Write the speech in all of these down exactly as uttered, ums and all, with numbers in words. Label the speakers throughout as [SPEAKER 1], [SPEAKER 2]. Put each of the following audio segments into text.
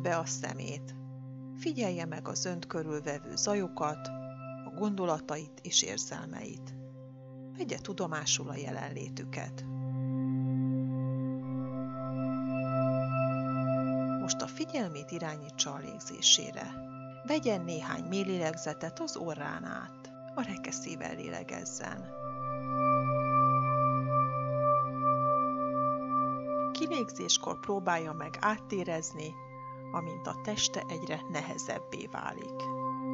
[SPEAKER 1] be a szemét. Figyelje meg az önt körülvevő zajokat, a gondolatait és érzelmeit. Vegye tudomásul a jelenlétüket. Most a figyelmét irányítsa a légzésére. Vegyen néhány mély lélegzetet az orrán át. A rekeszével lélegezzen. Kilégzéskor próbálja meg áttérezni, amint a teste egyre nehezebbé válik.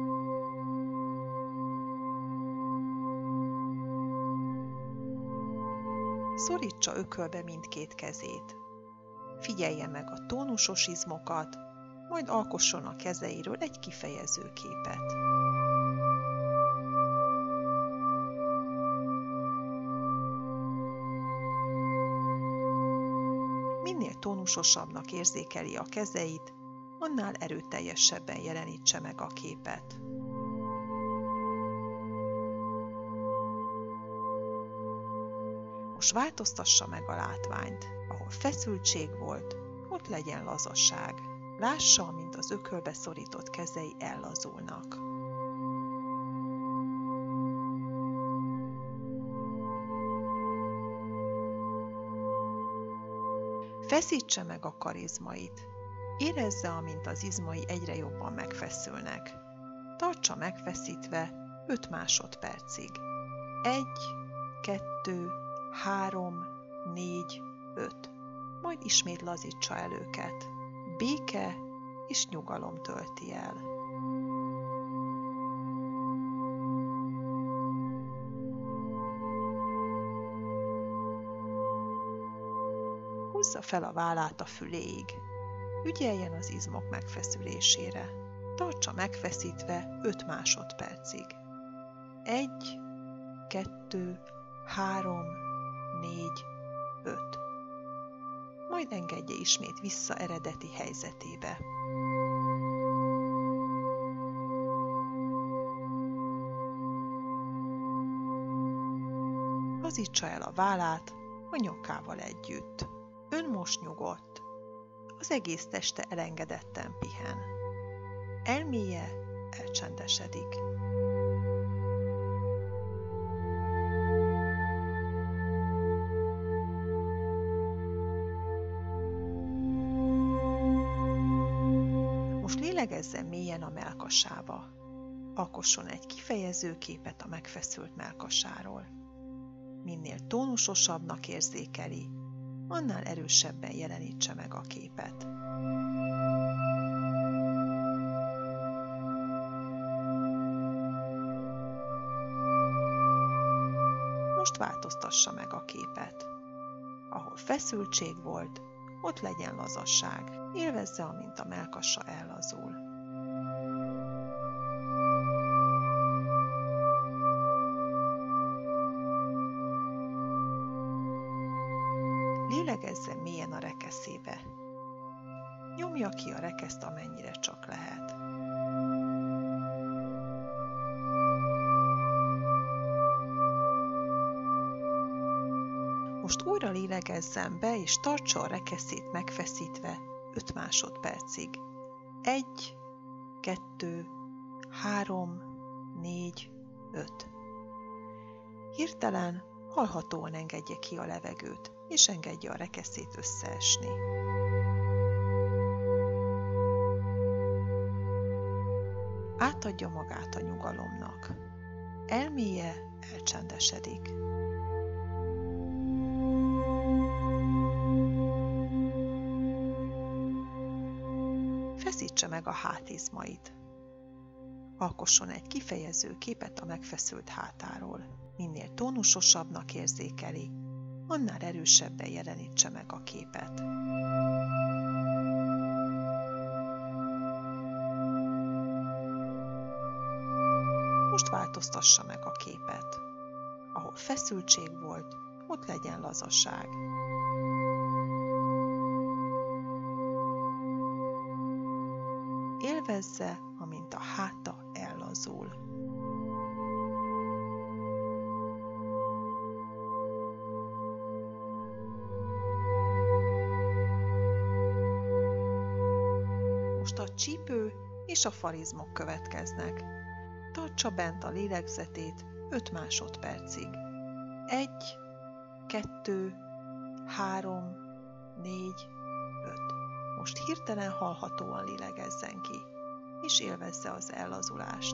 [SPEAKER 1] Szorítsa ökölbe mindkét kezét. Figyelje meg a tónusos izmokat, majd alkosson a kezeiről egy kifejező képet. Minél tónusosabbnak érzékeli a kezeit, annál erőteljesebben jelenítse meg a képet. Most változtassa meg a látványt. Ahol feszültség volt, ott legyen lazaság. Lássa, mint az ökölbe szorított kezei ellazulnak. Feszítse meg a karizmait. Érezze, amint az izmai egyre jobban megfeszülnek. Tartsa megfeszítve öt másodpercig. Egy, kettő, három, négy, öt. Majd ismét lazítsa el őket. Béke és nyugalom tölti el. Húzza fel a vállát a füléig. Ügyeljen az izmok megfeszülésére. Tartsa megfeszítve öt másodpercig. Egy, kettő, három, négy, öt. Majd engedje ismét vissza eredeti helyzetébe. Lazítsa el a vállát a nyakával együtt. Ön most nyugodt. Az egész teste elengedetten pihen. Elméje elcsendesedik. Most lélegezzen mélyen a mellkasába. Alkosson egy kifejező képet a megfeszült mellkasáról. Minél tónusosabbnak érzékeli, annál erősebben jelenítse meg a képet. Most változtassa meg a képet. Ahol feszültség volt, ott legyen lazasság. Élvezze, amint a mellkasa ellazul. Lélegezzen mélyen a rekeszébe. Nyomja ki a rekeszt, amennyire csak lehet. Most újra lélegezzen be, és tartsa a rekeszét megfeszítve öt másodpercig. Egy, kettő, három, négy, öt. Hirtelen, hallhatóan engedje ki a levegőt, és engedje a rekeszét összeesni. Átadja magát a nyugalomnak. Elméje elcsendesedik. Feszítse meg a hátizmait. Alkosson egy kifejező képet a megfeszült hátáról. Minél tónusosabbnak érzékeli, annál erősebben jelenítse meg a képet. Most változtassa meg a képet. Ahol feszültség volt, ott legyen lazaság. Élvezze, amint a háta ellazul. Most a csípő és a farizmok következnek. Tartsa bent a lélegzetét öt másodpercig. Egy, kettő, három, négy, öt. Most hirtelen hallhatóan lélegezzen ki, és élvezze az ellazulást.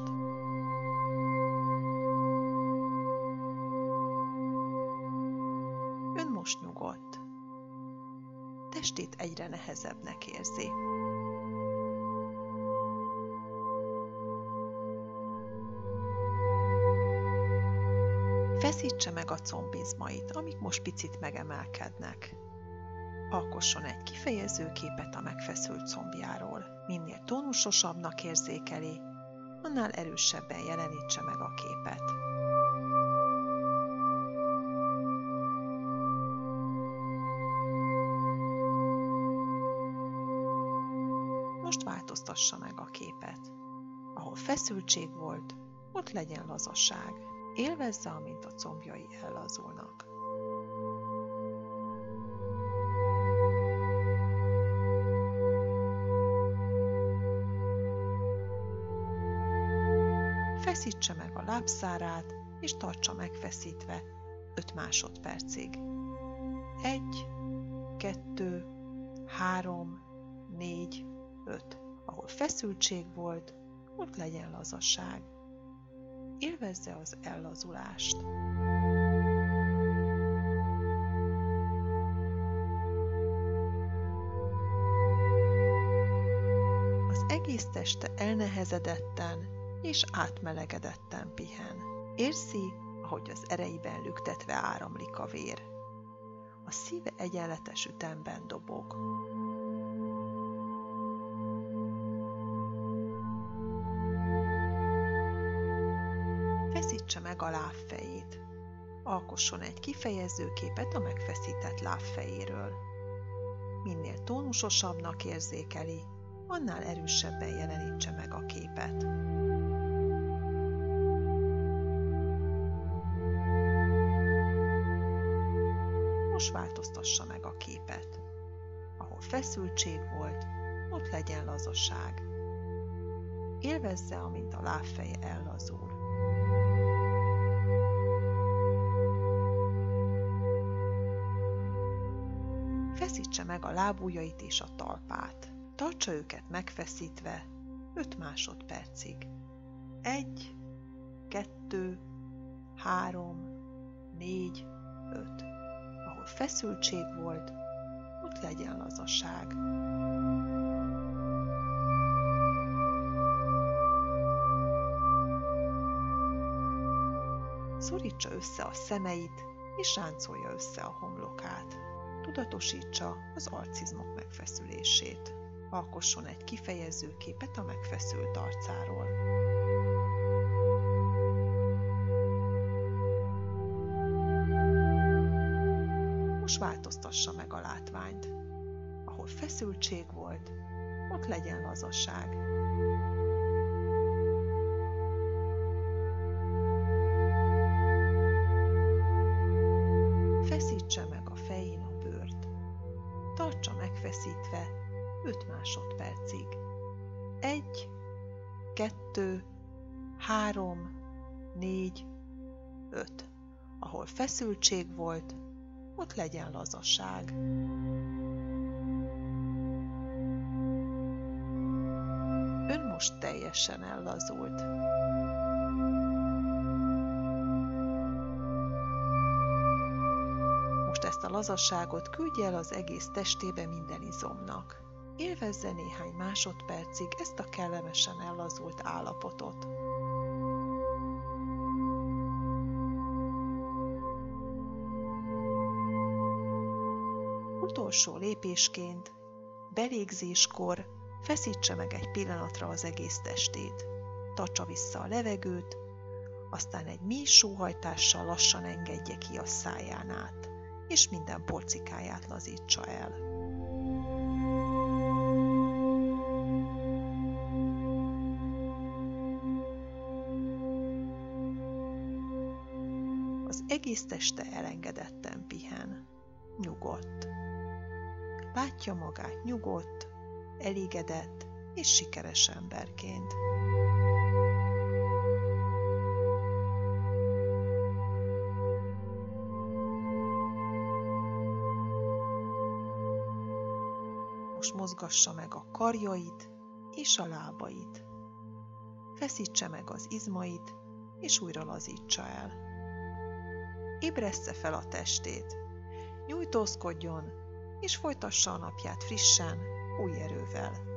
[SPEAKER 1] Ön most nyugodt. Testét egyre nehezebbnek érzi. Feszítse meg a combizmait, amik most picit megemelkednek. Alkosson egy kifejező képet a megfeszült combjáról. Minél tónusosabbnak érzékeli, annál erősebben jelenítse meg a képet. Most változtassa meg a képet. Ahol feszültség volt, ott legyen lazaság. Élvezze, amint a combjai ellazulnak. Feszítse meg a lábszárát, és tartsa megfeszítve öt másodpercig. Egy, kettő, három, négy, öt. Ahol feszültség volt, ott legyen lazaság. Élvezze az ellazulást. Az egész teste elnehezedetten és átmelegedetten pihen. Érzi, ahogy az ereiben lüktetve áramlik a vér. A szíve egyenletes ütemben dobog. Feszítse meg a lábfejét. Alkosson egy kifejező képet a megfeszített lábfejéről. Minél tónusosabbnak érzékeli, annál erősebben jelenítse meg a képet. Most változtassa meg a képet. Ahol feszültség volt, ott legyen lazaság. Élvezze, amint a lábfeje ellazul. Feszítse meg a lábujjait és a talpát. Tartsa őket megfeszítve öt másodpercig. Egy, kettő, három, négy, öt. Ahol feszültség volt, ott legyen lazaság. Szorítsa össze a szemeit, és ráncolja össze a homlokát. Tudatosítsa az arcizmok megfeszülését. Alkosson egy kifejező képet a megfeszült arcáról. Most változtassa meg a látványt. Ahol feszültség volt, ott legyen lazaság. Feszítse meg a fején a bőrt. Tartsa megfeszítve öt másodpercig. Egy, kettő, három, négy, öt. Ahol feszültség volt, ott legyen lazaság. Ön most teljesen ellazult. Most ezt a lazaságot küldje el az egész testébe minden izomnak. Élvezze néhány másodpercig ezt a kellemesen ellazult állapotot. Utolsó lépésként, belégzéskor feszítse meg egy pillanatra az egész testét. Tartsa vissza a levegőt, aztán egy mély sóhajtással lassan engedje ki a száján át, és minden porcikáját lazítsa el. Az egész teste elengedetten pihen, nyugodt. Látja magát nyugodt, elégedett és sikeres emberként. Most mozgassa meg a karjait és a lábait. Feszítse meg az izmait, és újra lazítsa el. Ébressze fel a testét, nyújtózkodjon, és folytassa a napját frissen, új erővel.